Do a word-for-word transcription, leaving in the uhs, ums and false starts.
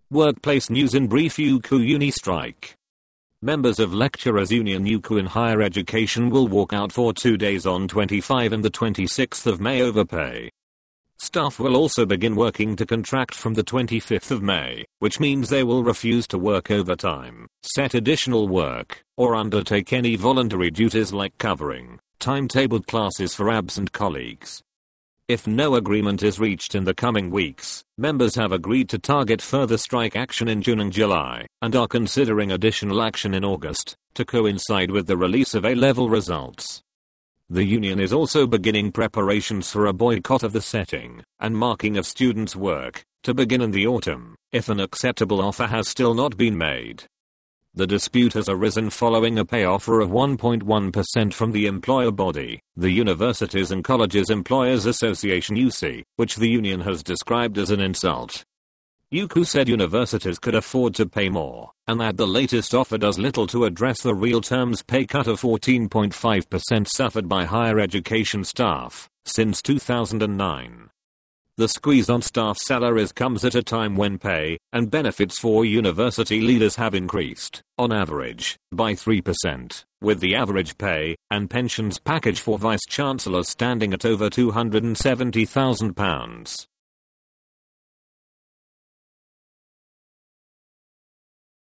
Workplace news in brief. U C U Uni strike. Members of Lecturers Union U C U in higher education will walk out for two days on twenty-fifth and the twenty-sixth of May over pay. Staff will also begin working to contract from the twenty-fifth of May, which means they will refuse to work overtime, set additional work, or undertake any voluntary duties like covering timetabled classes for absent colleagues. If no agreement is reached in the coming weeks, members have agreed to target further strike action in June and July, and are considering additional action in August, to coincide with the release of A-level results. The union is also beginning preparations for a boycott of the setting and marking of students' work, to begin in the autumn, if an acceptable offer has still not been made. The dispute has arisen following a pay offer of one point one percent from the employer body, the Universities and Colleges Employers Association U C, which the union has described as an insult. U C U said universities could afford to pay more, and that the latest offer does little to address the real terms pay cut of fourteen point five percent suffered by higher education staff since two thousand nine. The squeeze on staff salaries comes at a time when pay and benefits for university leaders have increased, on average, by three percent, with the average pay and pensions package for vice-chancellors standing at over two hundred seventy thousand pounds.